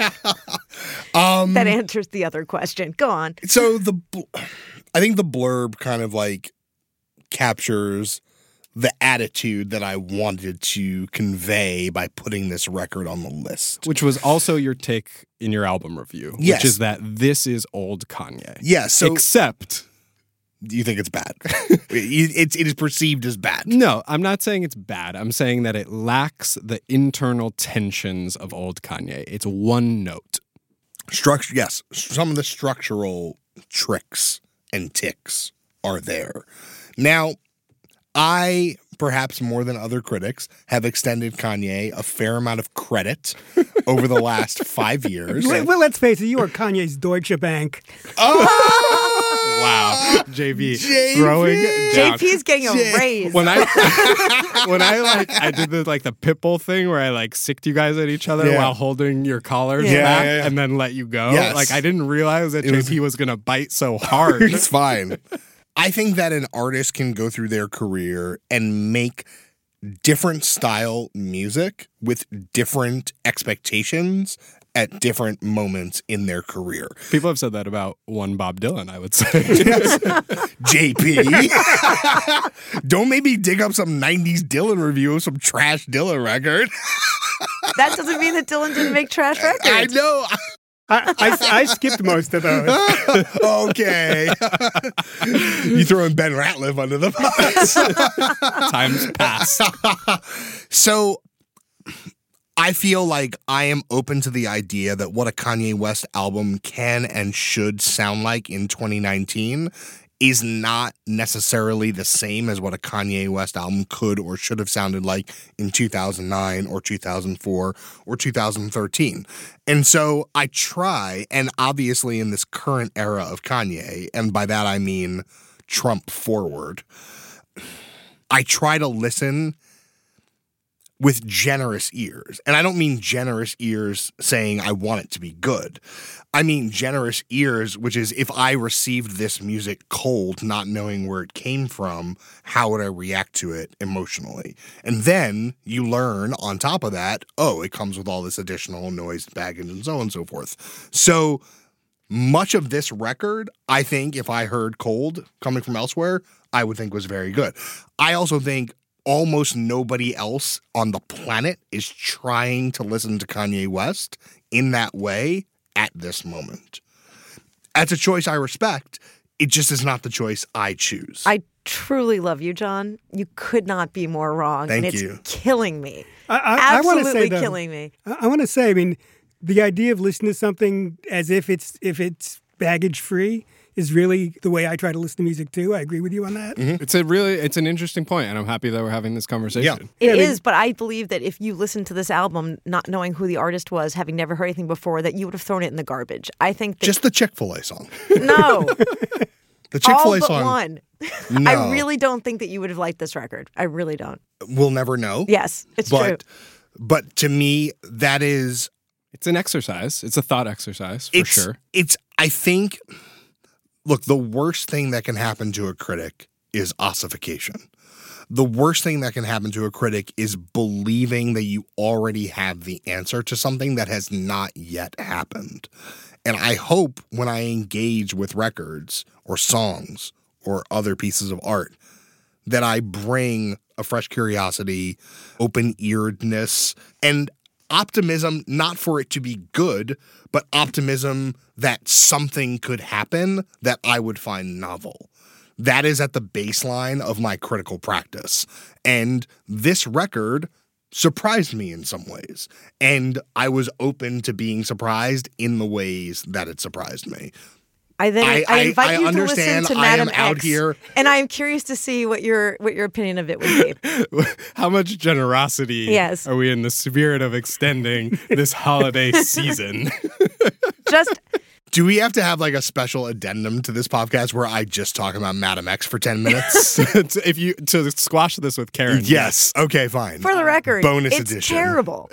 Um, that answers the other question. Go on. So the, I think the blurb kind of like captures the attitude that I wanted to convey by putting this record on the list. Which was also your take in your album review. Yes. Which is that this is old Kanye. Yes. So, except... you think it's bad? it, it is perceived as bad. No, I'm not saying it's bad. I'm saying that it lacks the internal tensions of old Kanye. It's one note. Structure, yes. Some of the structural tricks and ticks are there. Now, I, perhaps more than other critics, have extended Kanye a fair amount of credit over the last five years. Well, well, let's face it, you are Kanye's Deutsche Bank. Oh! Wow. J B, J P. throwing down. J P's getting a J- raise. When I when I like I did the like the Pitbull thing where I like sicked you guys at each other Yeah. while holding your collars Yeah, back yeah, yeah. and then let you go. Yes. Like I didn't realize that It was- J P was gonna bite so hard. It's fine. I think that an artist can go through their career and make different style music with different expectations at different moments in their career. People have said that about one Bob Dylan, I would say. J P. Don't maybe dig up some nineties Dylan review of some trash Dylan record. That doesn't mean that Dylan didn't make trash records. I know. I, I, I skipped most of those. Okay. You throwing Ben Ratliff under the bus. Times pass. So I feel like I am open to the idea that what a Kanye West album can and should sound like in twenty nineteen is not necessarily the same as what a Kanye West album could or should have sounded like in two thousand nine or two thousand four or two thousand thirteen. And so I try, and obviously in this current era of Kanye, and by that I mean Trump forward, I try to listen with generous ears. And I don't mean generous ears saying I want it to be good. I mean generous ears, which is if I received this music cold, not knowing where it came from, how would I react to it emotionally? And then you learn on top of that, oh, it comes with all this additional noise, baggage, and so on and so forth. So much of this record, I think if I heard cold coming from elsewhere, I would think was very good. I also think almost nobody else on the planet is trying to listen to Kanye West in that way at this moment. That's a choice I respect. It just is not the choice I choose. I truly love you, John. You could not be more wrong. Thank and it's you. killing me. I, I, Absolutely I say, though, killing me. I, I want to say, I mean, the idea of listening to something as if it's if it's baggage free is really the way I try to listen to music too. I agree with you on that. Mm-hmm. It's a really, it's an interesting point, and I'm happy that we're having this conversation. It Yeah, I mean- is, but I believe that if you listened to this album, not knowing who the artist was, having never heard anything before, that you would have thrown it in the garbage. I think that, Just the Chick-fil-A song. no, The Chick-fil-A all but song. one. No. I really don't think that you would have liked this record. I really don't. We'll never know. Yes, it's but, true. But to me, that is... It's an exercise. It's a thought exercise, for it's, sure. It's, I think... Look, the worst thing that can happen to a critic is ossification. The worst thing that can happen to a critic is believing that you already have the answer to something that has not yet happened. And I hope when I engage with records or songs or other pieces of art that I bring a fresh curiosity, open-earedness, and optimism, not for it to be good, but optimism that something could happen that I would find novel. That is at the baseline of my critical practice. And this record surprised me in some ways. And I was open to being surprised in the ways that it surprised me. I then I, I- invite I you understand to listen to I am Madam out X, here- and I am curious to see what your what your opinion of it would be. How much generosity Yes. are we in the spirit of extending this holiday season? Just Do we have to have like a special addendum to this podcast where I just talk about Madam X for ten minutes? if you to squash this with Karen. Yes. Okay, fine. for the record, Bonus it's edition. terrible.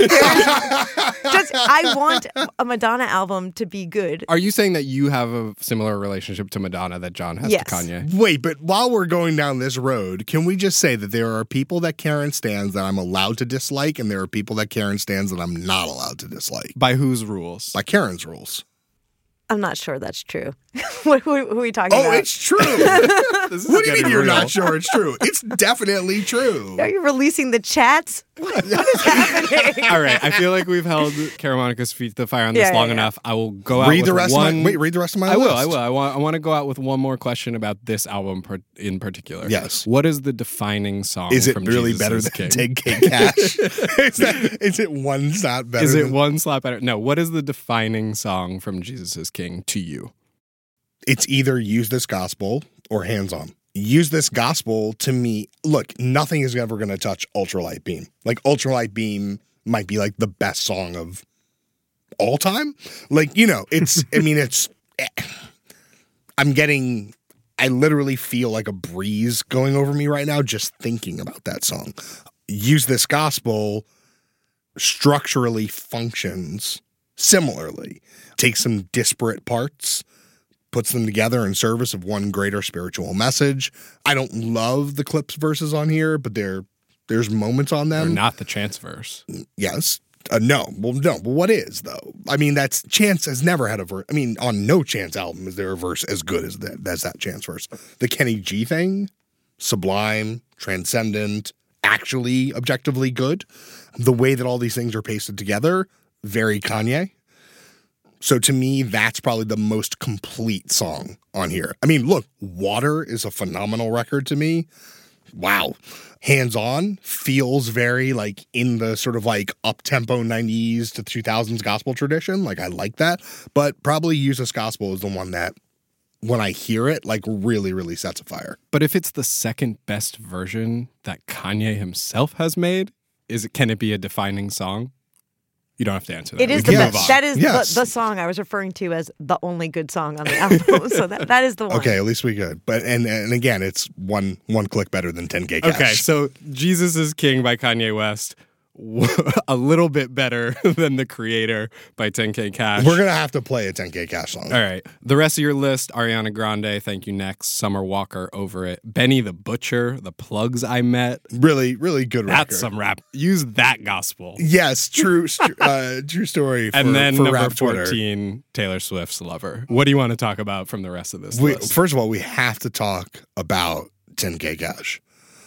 Just I want a Madonna album to be good. Are you saying that you have a similar relationship to Madonna that John has Yes. to Kanye? Wait, but while we're going down this road, can we just say that there are people that Karen stands that I'm allowed to dislike, and there are people that Karen stands that I'm not allowed to dislike? By whose rules? By Karen's rules. I'm not sure that's true. What, who, who are we talking Oh, about? it's true. This is What do you mean getting you're real. not sure it's true? It's definitely true. Are you releasing the chats? What, what is happening? All right, I feel like we've held Karen Monica's feet to the fire on this Yeah, yeah, long yeah. enough. I will go out Read with the rest one. of my wait, read the rest of my I list. will. I will. I want. I want to go out with one more question about this album per, in particular. Yes. What is the defining song? Is it from really Jesus better is than King? Take King Cash? is, that, is it one slot better? Is it than, one slot better? No. What is the defining song from Jesus is King to you? It's either Use This Gospel or Hands On. Use This Gospel to me, look, nothing is ever going to touch Ultralight Beam. Like Ultralight Beam might be like the best song of all time. Like, you know, it's, I mean, it's, I'm getting, I literally feel like a breeze going over me right now just thinking about that song. Use This Gospel structurally functions similarly. Takes some disparate parts, puts them together in service of one greater spiritual message. I don't love the clips verses on here, but there, there's moments on Or them. not the chance verse. Yes. Uh, no, well, no. But what is though? I mean, that's Chance has never had a verse. I mean, on no Chance album is there a verse as good as that. As that Chance verse. The Kenny G thing, sublime, transcendent, actually objectively good. The way that all these things are pasted together, very Kanye. So to me, that's probably the most complete song on here. I mean, look, Water is a phenomenal record to me. Wow. Hands On feels very like in the sort of like up-tempo nineties to two thousands gospel tradition. Like I like that. But probably Use This Gospel is the one that when I hear it, like really, really sets a fire. But if it's the second best version that Kanye himself has made, is it can it be a defining song? You don't have to answer that. It is We the can best. move on. That is Yes. the, the song I was referring to as the only good song on the album. So that, that is the one. Okay, at least we good. But and and again, it's one one click better than ten K Cash. Okay, so Jesus is King by Kanye West, a little bit better than The Creator by ten K Cash. We're going to have to play a ten K Cash song. All right. The rest of your list, Ariana Grande, Thank You Next, Summer Walker, Over It, Benny the Butcher, The Plugs I Met. Really, really good record. That's some rap. Use that gospel. Yes, true uh, true story for, And then for number rap Twitter. fourteen, Taylor Swift's Lover. What do you want to talk about from the rest of this We, list? first of all, we have to talk about ten K Cash.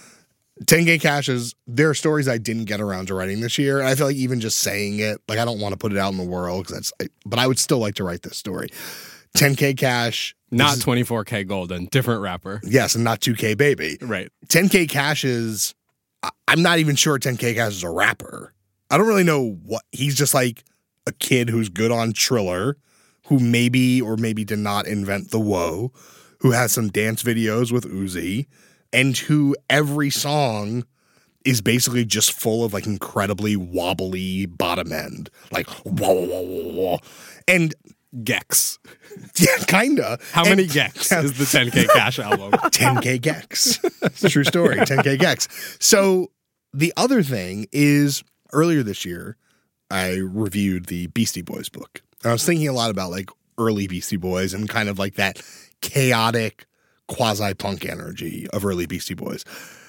ten K Cash is, there are stories I didn't get around to writing this year. And I feel like even just saying it, like I don't want to put it out in the world, because that's, but I would still like to write this story. ten K Cash. Not is, twenty-four K Golden, different rapper. Yes, and not two K Baby. Right. ten K Cash is, I- I'm not even sure ten K Cash is a rapper. I don't really know what, he's just like a kid who's good on Triller, who maybe or maybe did not invent the woe, who has some dance videos with Uzi, and who every song is basically just full of like incredibly wobbly bottom end, like whoa, whoa, whoa, whoa. And Gex. Yeah, kinda. How and, many Gex is the ten K Cash album? ten K Gex. It's a true story. ten K Gex. So the other thing is earlier this year, I reviewed the Beastie Boys book. I was thinking a lot about like early Beastie Boys and kind of like that chaotic quasi-punk energy of early Beastie Boys.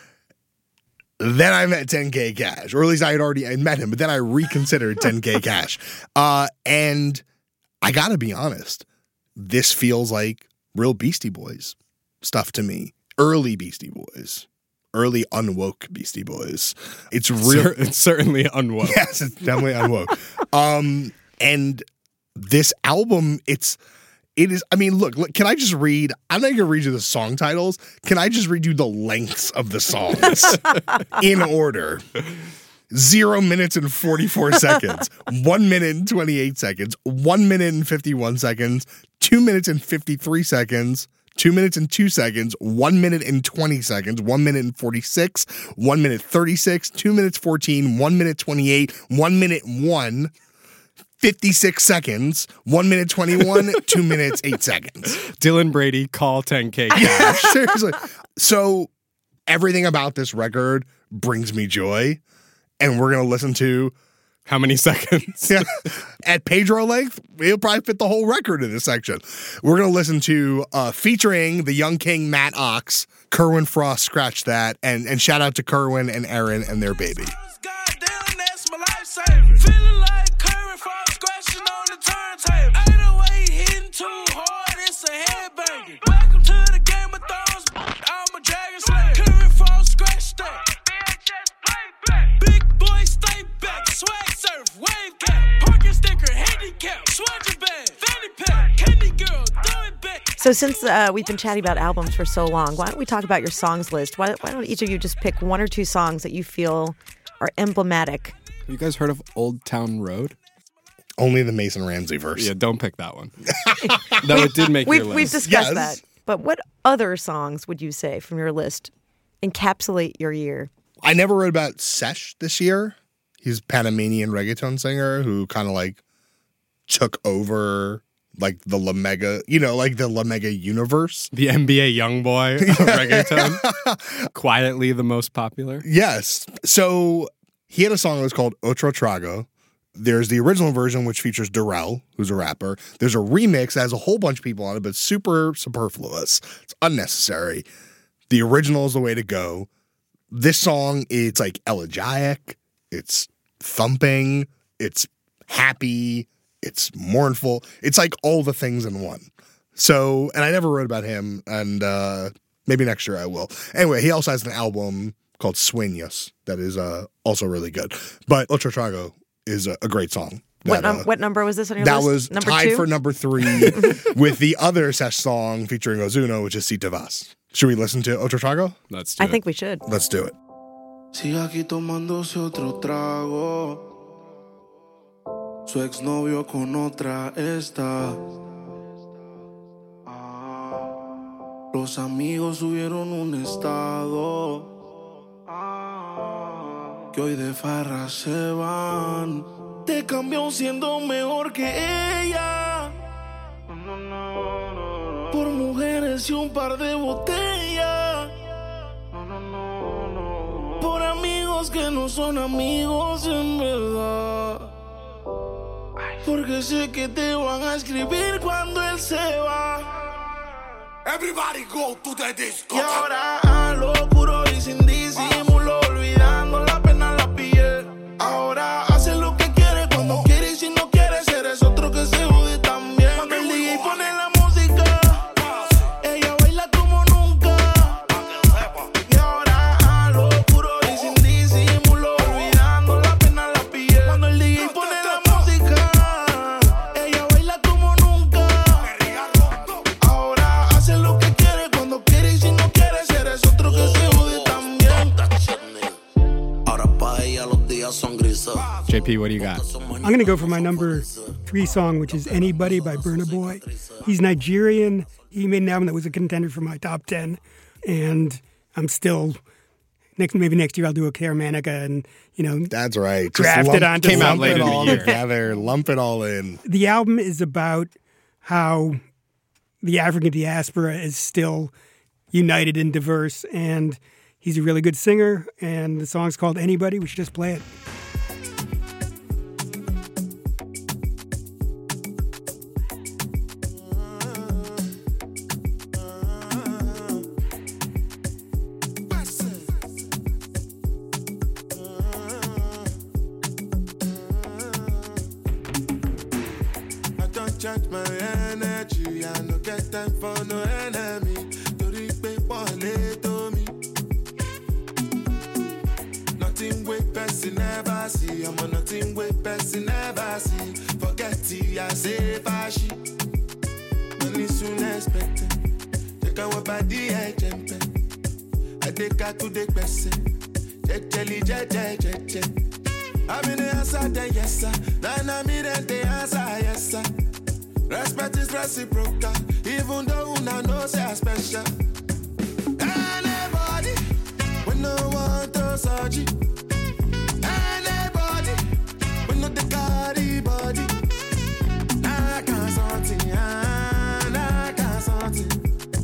Then I met ten K Cash, or at least I had already I met him, but then I reconsidered ten K Cash. Uh, and I gotta be honest, this feels like real Beastie Boys stuff to me. Early Beastie Boys. Early unwoke Beastie Boys. It's real. It's certainly unwoke. Yes, it's definitely unwoke. um, and this album, it's It is, I mean, look, look, can I just read? I'm not going to read you the song titles. Can I just read you the lengths of the songs in order? Zero minutes and forty-four seconds, one minute and twenty-eight seconds, one minute and fifty-one seconds, two minutes and fifty-three seconds, two minutes and two seconds, one minute and twenty seconds, one minute and forty-six, one minute thirty-six, two minutes fourteen, one minute twenty-eight, one minute one. fifty-six seconds, one minute twenty-one, two minutes, eight seconds. Dylan Brady, call ten K Cash. Yeah, seriously. So everything about this record brings me joy. And we're going to listen to how many seconds? Yeah. At Pedro length, it'll probably fit the whole record in this section. We're going to listen to, uh, featuring the Young King Matt Ox, Kerwin Frost, Scratch That, and, and shout out to Kerwin and Aaron and their baby. Feeling like Kerwin Frost scratching on the turntable. eight oh eight hitting too hard, it's a headbanger. Welcome to the Game of Thrones, I'm a dragon slayer. Kerwin Frost scratch that. Big boy stay back, swag surf, wave cap, parking sticker, handicap, swagger bag, fanny pack, candy girl, throw it back. So since uh, we've been chatting about albums for so long, why don't we talk about your songs list? Why, why don't each of you just pick one or two songs that you feel are emblematic? Have you guys heard of Old Town Road? Only the Mason Ramsey verse. Yeah, don't pick that one. Though it did make we've, your list. We've discussed Yes. that. But what other songs would you say from your list encapsulate your year? I never wrote about Sesh this year. He's a Panamanian reggaeton singer who kind of like took over like the La Mega, you know, like the La Mega universe. The N B A young boy of reggaeton. Quietly the most popular. Yes. So he had a song that was called Otro Trago. There's the original version, which features Darrell, who's a rapper. There's a remix that has a whole bunch of people on it, but super superfluous. It's unnecessary. The original is the way to go. This song, it's like elegiac. It's thumping. it's happy, it's mournful. It's like all the things in one. So, and I never wrote about him, and uh, maybe next year I will. Anyway, he also has an album called Sueños that is uh, also really good. But Otro Trago is a, a great song. That, What, num- uh, what number was this on your that list? was number tied two? for number three with the other Sesh song featuring Ozuna, which is Si Te Vas. Should we listen to Otro Trago? Let's I think we should. Let's do it. Sigue aquí tomándose otro trago. Su exnovio con otra está. Ah, los amigos subieron un estado. Ah, que hoy de farra se van. Te cambió siendo mejor que ella. Por mujeres y un par de botellas. Por amigos que no son amigos en verdad. Porque sé que te van a escribir cuando él se va. Everybody go to the disco. Y ahora a lo puro y sin disimulo, olvidando la pena la piel. Ahora hace lo que quiere cuando quiere y si no quiere eres otro que se jode también. Cuando el D J pone la música, ella baila como nunca. Y ahora a lo puro y sin disimulo, olvidando la pena la piel. Cuando el D J pone la música, ella baila como nunca. Ahora hace lo que quiere cuando quiere y si no quiere eres otro que se jode también. Ahora pa' ella los días son grises. J P, what do you got? I'm going to go for my number three song, which is Anybody by Burna Boy. He's Nigerian. He made an album that was a contender for my top ten. And I'm still, next maybe next year I'll do a Caramanica and, you know. That's right. Graft lump, it onto came out lump later it in all the year. Together, lump it all in. The album is about how the African diaspora is still united and diverse. And he's a really good singer. And the song's called Anybody. We should just play it. Charge my energy, I no get time for no enemy. Tori pe pole to me. Nothing with person never see. I'm on nothing with person never see. Forget it, I say fashi. Money soon expected. Take our body, I jump. I take her to the person. Jelly, jelly, jelly. I'm in the answer, then yes, sir. Then I'm in the answer, yes, sir. Respect is reciprocal, even though una know say I special. Anybody, we no want to search it. Anybody, we no the carry body. I can't something, I can't something.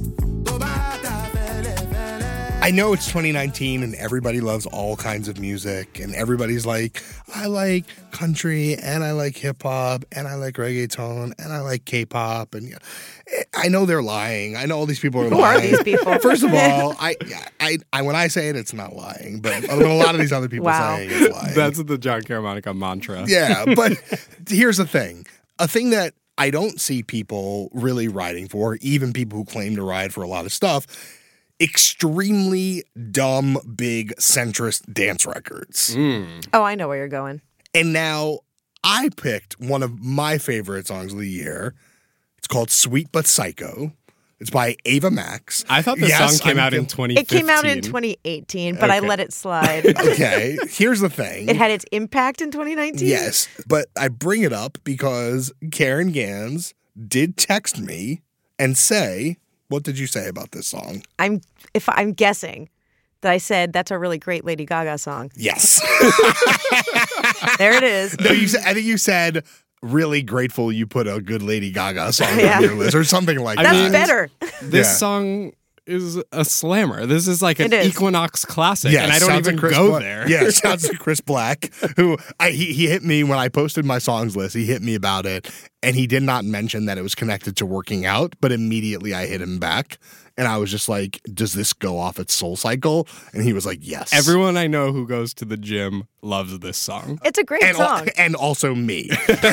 I know it's twenty nineteen and everybody loves all kinds of music and everybody's like, I like country and I like hip hop and I like reggaeton and I like K-pop and you know, I know they're lying. I know all these people are Who lying. are these people? First of all, I, I, I, when I say it, it's not lying, but a lot of these other people Wow. saying it's lying. That's the John Caramanica mantra. Yeah, but here's the thing. A thing that I don't see people really riding for, even people who claim to ride for a lot of stuff, extremely dumb, big, centrist dance records. Oh, I know where you're going. And now I picked one of my favorite songs of the year. It's called Sweet But Psycho. It's by Ava Max. I thought this Yes, song came I'm out in gonna- twenty It fifteen. came out in twenty eighteen, but I Okay. let it slide. Okay, here's the thing. It had its impact in twenty nineteen? Yes, but I bring it up because Karen Gans did text me and say, what did you say about this song? I'm if I'm guessing that I said that's a really great Lady Gaga song. Yes. There it is. No, you said, I think you said, really grateful you put a good Lady Gaga song Yeah. on your list or something like That's that. better. This Yeah. song is a slammer. This is like an It is. Equinox classic, Yes, and I don't sounds even like Chris go Bla- there. Yeah, sounds like Chris Black, who I, he, he hit me when I posted my songs list. He hit me about it, and he did not mention that it was connected to working out, but immediately I hit him back And I was just like, does this go off its Soul Cycle? And he was like, yes. Everyone I know who goes to the gym loves this song. It's a great and, song. And also me.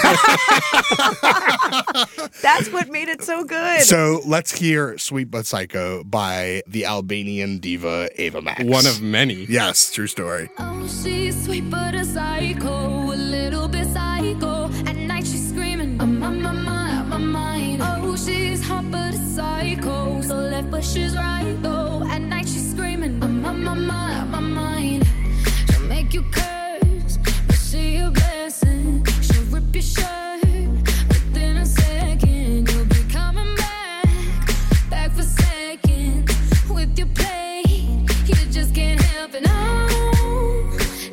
That's what made it so good. So let's hear Sweet But Psycho by the Albanian diva Ava Max. One of many. Yes, true story. Oh, she's sweet but a psycho, a little bit psycho. At night she's screaming, I'm on my mind, my mind. Oh, she's hot but a psycho, so left but she's right though. At night she's screaming, I'm on my mind, my mind. She'll make you curse, but she a blessing. She'll rip your shirt within a second. You'll be coming back, back for seconds with your play. You just can't help it. No,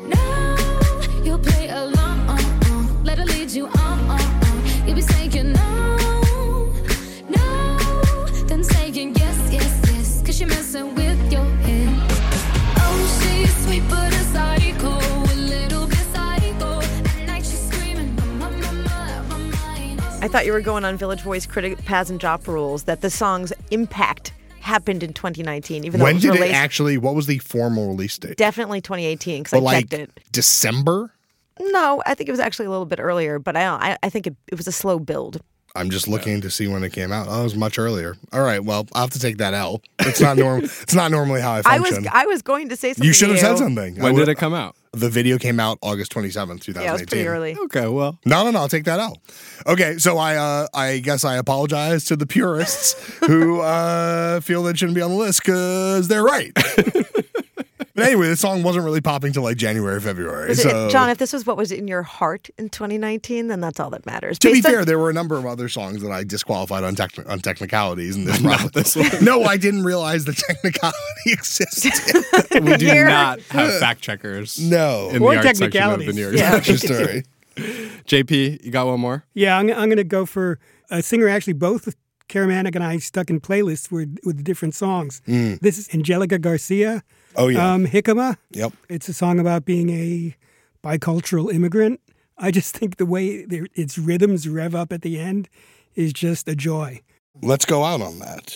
no, you'll play along. Let her lead you on. You'll be saying no, no, then saying yes, yes, yes, cause you're messing with your head. Oh, she's sweet but a psycho, a little bit psycho. At night she's screaming, my, my, my, my mind. I thought you were going on Village Voice critic Paz and Jop rules that the song's impact happened in twenty nineteen. Even though When it was did released, it actually, what was the formal release date? definitely twenty eighteen because I But like checked it. December? No, I think it was actually a little bit earlier, but I I, I think it, it was a slow build. I'm just looking to see when it came out. Oh, it was much earlier. All right, well, I'll have to take that L. It's not normal. It's not normally how I I was function. I was going to say something. You should have to said something. When I did would- it come out? The video came out August twenty-seventh, twenty eighteen. Yeah, it was pretty early. Okay, well. No, no, no. I'll take that out. Okay, so I uh, I guess I apologize to the purists who uh, feel that it shouldn't be on the list because they're right. But anyway, the song wasn't really popping till like January, February. Was it- So, John, if this was what was in your heart in twenty nineteen, then that's all that matters. to be Based on- fair, there were a number of other songs that I disqualified on, techni- on technicalities. And this, not this one. No, I didn't realize the technicality existed. We do Here- not have fact checkers. No. In Or the art section of the technicalities. New York Yeah. Times. True story. J P, you got one more? Yeah, I'm, I'm going to go for a singer. Actually, both Karamanik and I stuck in playlists with, with different songs. Mm. This is Angelica Garcia. Oh, yeah. Um, Jicama. Yep. It's a song about being a bicultural immigrant. I just think the way there- its rhythms rev up at the end is just a joy. Let's go out on that.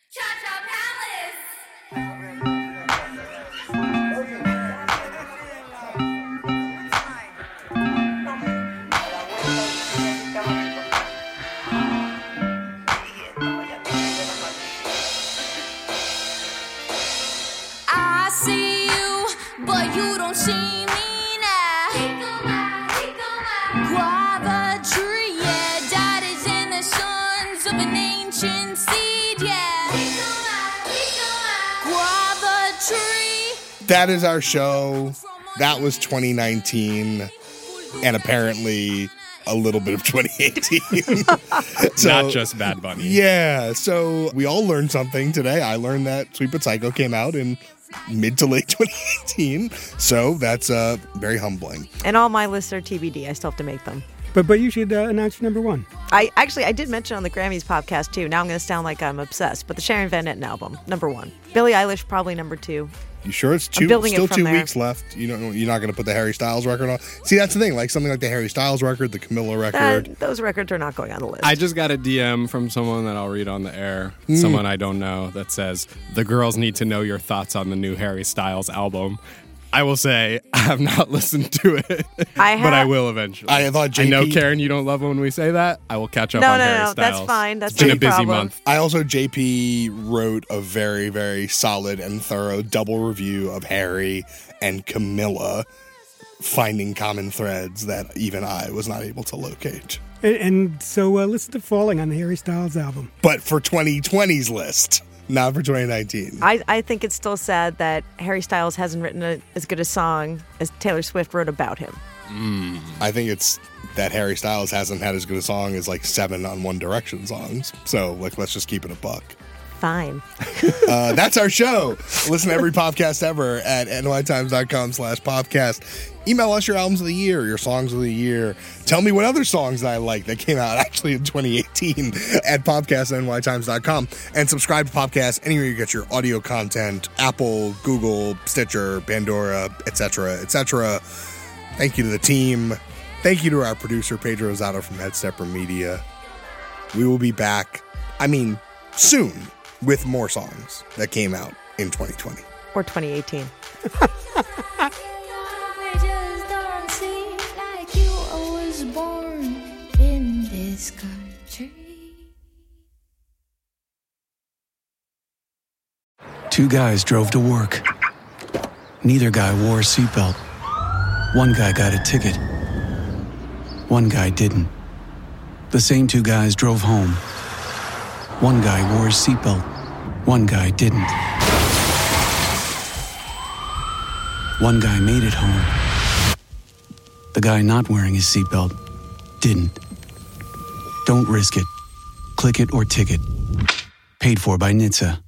I see you, but you don't see me now. Guava tree, yeah, that is in the sons of an ancient seed, yeah. Guava tree. That is our show. That was twenty nineteen, and apparently a little bit of twenty eighteen. So- Not just Bad Bunny. Yeah, so we all learned something today. I learned that Sweet But Psycho came out in mid to late twenty eighteen, so that's uh, very humbling. And all my lists are T B D. I still have to make them. But but you should uh, announce your number one. I actually I did mention on the Grammys podcast too. Now I'm going to sound like I'm obsessed. But the Sharon Van Etten album, number one. Billie Eilish probably number two. You sure it's I'm two? building it Still from two there. weeks left. You don't. You're not going to put the Harry Styles record on. See, that's the thing. Like something like the Harry Styles record, the Camilla record. That, those records are not going on the list. I just got a D M from someone that I'll read on the air, Mm. someone I don't know, that says, the girls need to know your thoughts on the new Harry Styles album. I will say, I have not listened to it, I but I have- will eventually. I thought J P I know, Karen, you don't love when we say that. I will catch up No, on no, Harry no, Styles. that's fine. That's it's been no a busy problem. month. I also, J P wrote a very, very solid and thorough double review of Harry and Camilla, finding common threads that even I was not able to locate. And, and so uh, listen to Falling on the Harry Styles album. But for twenty twenty's list, not for twenty nineteen. I, I think it's still sad that Harry Styles hasn't written a, as good a song as Taylor Swift wrote about him. Mm. I think it's that Harry Styles hasn't had as good a song as like seven on One Direction songs. So, like, let's just keep it a buck. Fine. Uh, that's our show. Listen to every podcast ever at nytimes.com slash podcast. Email us your albums of the year, your songs of the year. Tell me what other songs I like that came out actually in twenty eighteen at podcast at nytimes dot com. And subscribe to podcast anywhere you get your audio content, Apple, Google, Stitcher, Pandora, et cetera, et cetera. Thank you to the team. Thank you to our producer, Pedro Rosado from Headstepper Media. We will be back, I mean, soon with more songs that came out in twenty twenty. Or twenty eighteen. Two guys drove to work. Neither guy wore a seatbelt. One guy got a ticket. One guy didn't. The same two guys drove home. One guy wore a seatbelt. One guy didn't. One guy made it home. The guy not wearing his seatbelt didn't. Don't risk it. Click it or ticket. Paid for by N H T S A.